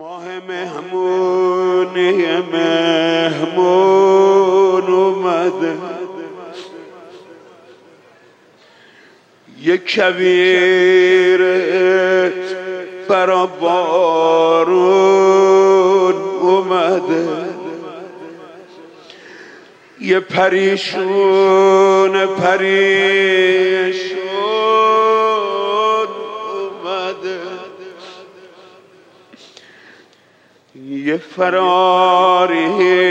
ماه مهمونی مهمون اومده، یک کویر برا بارون اومده، یه پریشون اومده، یه فراری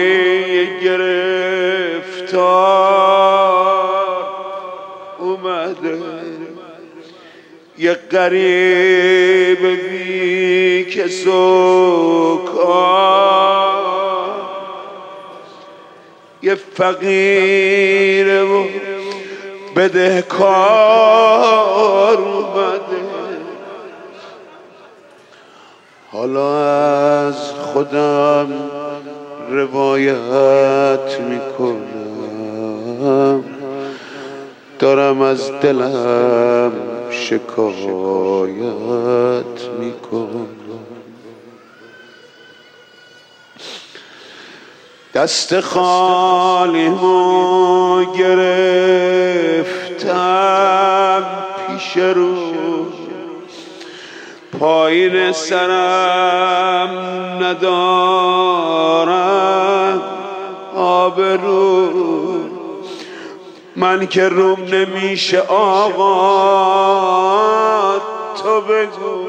گرفتار اومده، یه غریب بی کس و کار، یه فقیر و بدهکار اومده. حالا از خودم روایت میکنم، دارم از دلم شکایت میکنم. دست خالیمو گرفتم پیش رو، پایین سرم ندارم آبرو، من که روم نمیشه آقا تو بگو.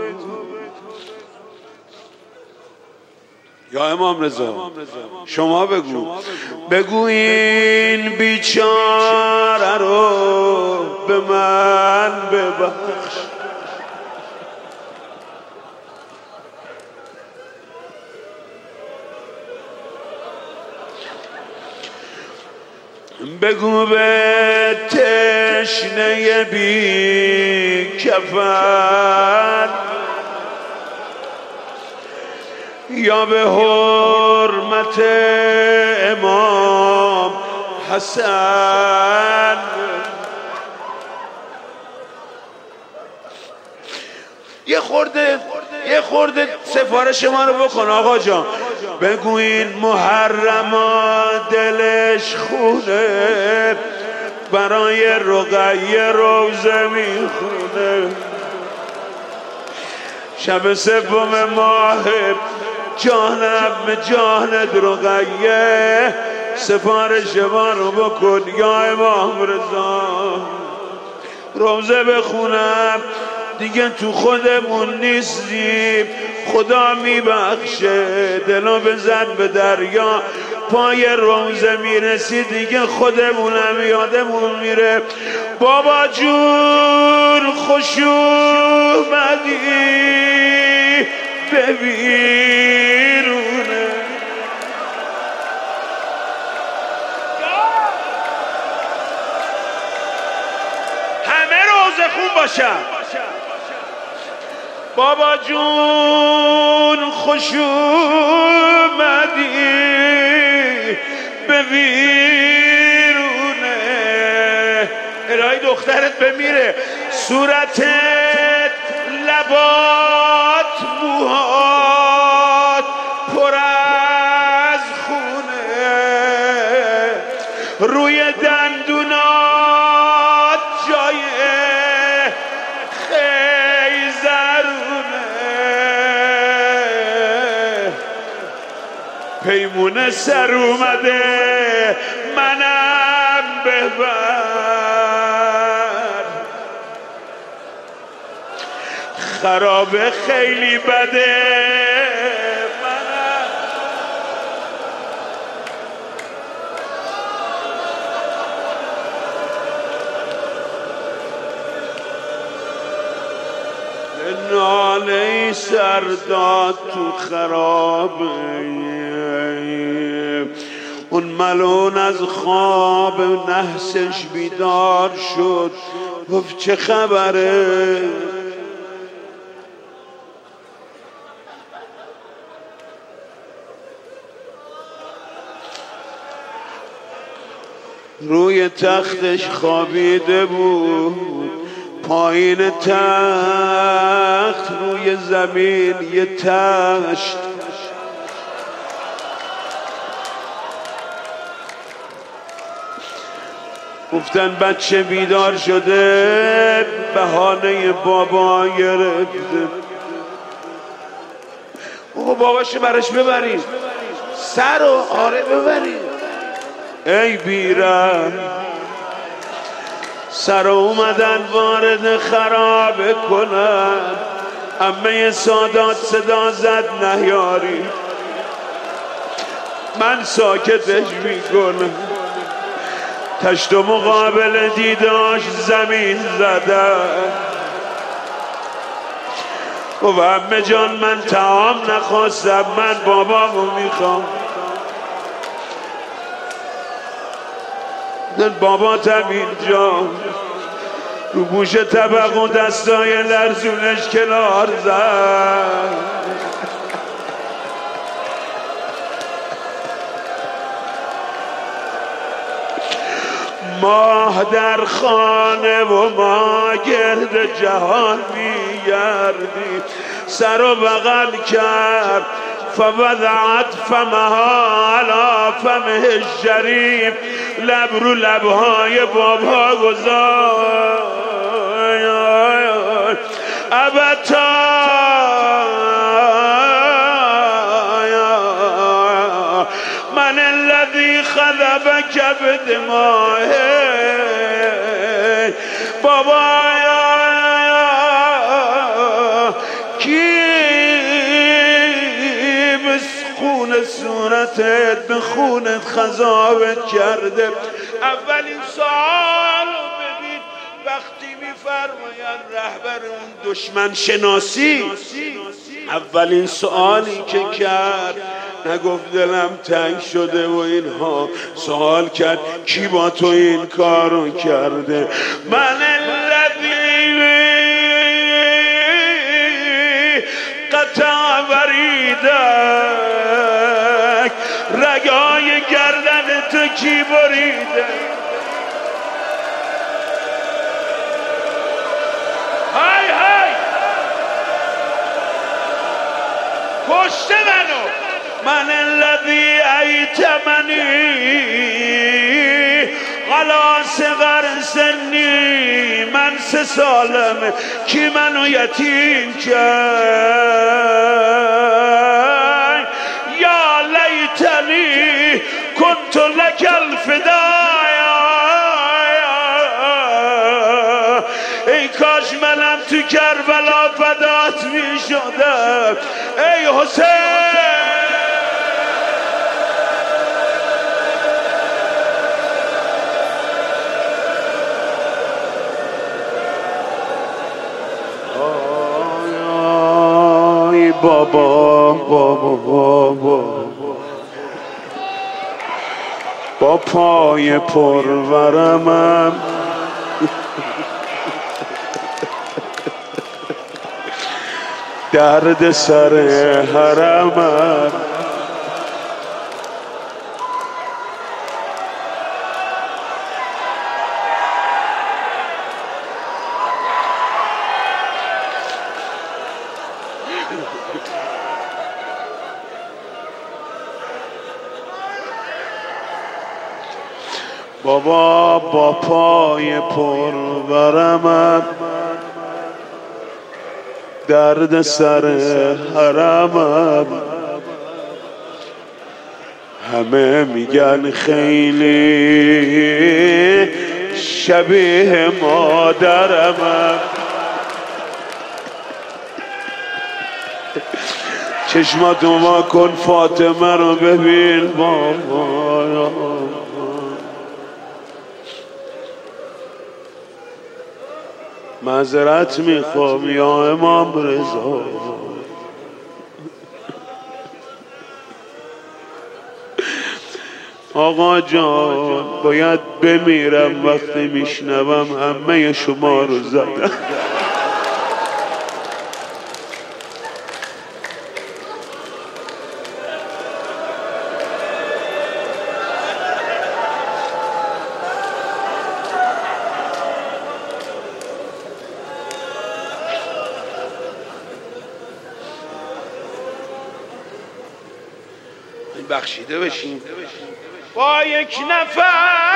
یا امام رضا شما بگو این بیچاره رو به من ببخش. بگو به تشنه بی کفن، یا به حرمت امام حسن، یه خورده سفارش ما رو بکن آقا جان. بگو این محرما دلش خونه، برای رقیه روزه میخونه، شب سوم ماه جانت رقیه، سفارش ما رو بکن یا امام رضا. روزه بخونم دیگه تو خودمون نیستیم، خدا میبخشه. دلو بزن به دریا، پای روزه میرسی دیگه خودمونم یادمون میره. بابا جون خوش اومدی به بیرونه، همه روزه خون باشن. بابا جون خوش اومدی به بیرونه، الهی دخترت بمیره، صورتت لبات موهات پر از خونه، روی دندونات جای پیمونه سر اومده، منم ببر. خرابه خیلی بده، ناله سرداد تو خرابه، اون ملون از خواب نحسش بیدار شد، گفت چه خبره؟ روی تختش خوابیده بود، پایین تخت روی یه زمین یه تشت. گفتن بچه بیدار شده، بهانه بابا گرفته. باباشو برش ببریم، سر رو آره ببریم. ای بیرم سر اومدن وارد خرابه کنن. عمه سادات صدا زد نهیاری، من ساکتش میکنم. تشت و مقابل دیداش زمین زدن. و عمه جان من طعام نخواستم، من بابامو میخوام. باباتم اینجا رو بوش طبق و دستای لرزونش کنار زد. ماه در خانه و ما گرد جهان میگردیم. سر و بغل کرد فوضعت فمها علی فمه الشریف، لب رو لبهای بابا گذاشت. ابتا من الذی خذبک بدمائه. بابا خون صورتت به خونت خضابت کرده. اولین سوال رو ببین وقتی میفرماید رهبر اون دشمن شناسی، اولین سوالی که کرد نگفت دلم تنگ شده و اینها، سوال کرد کی با تو این کارو کرده. من الذی قطع وریدک، رگای گردن تو کی بریده. های های کشته منو. من الذی ایتمنی علی صغر سنی، من 3 سالمه کی منو یتیم کرد. یا لیتنی کنت لک الفدایا، ای کاش منم تو کربلا فدات می شدم. ای حسین بابا با پای پرورمم درد سر حرمم. بابا با پای پرورمم درد سر حرمم. همه میگن خیلی شبیه مادرمم. چشماتو وا کن فاطمه رو ببین بابا. معذرت میخوام یا امام رضا، آقا جان باید بمیرم وقتی میشنوم همه شما رو زدم. بخشیده بشیم. با یک نفس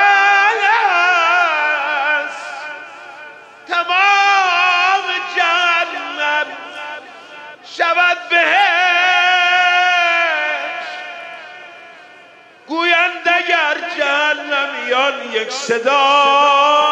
تمام جهنم شود بهشت. گویند اگر جهنمیان یک صدا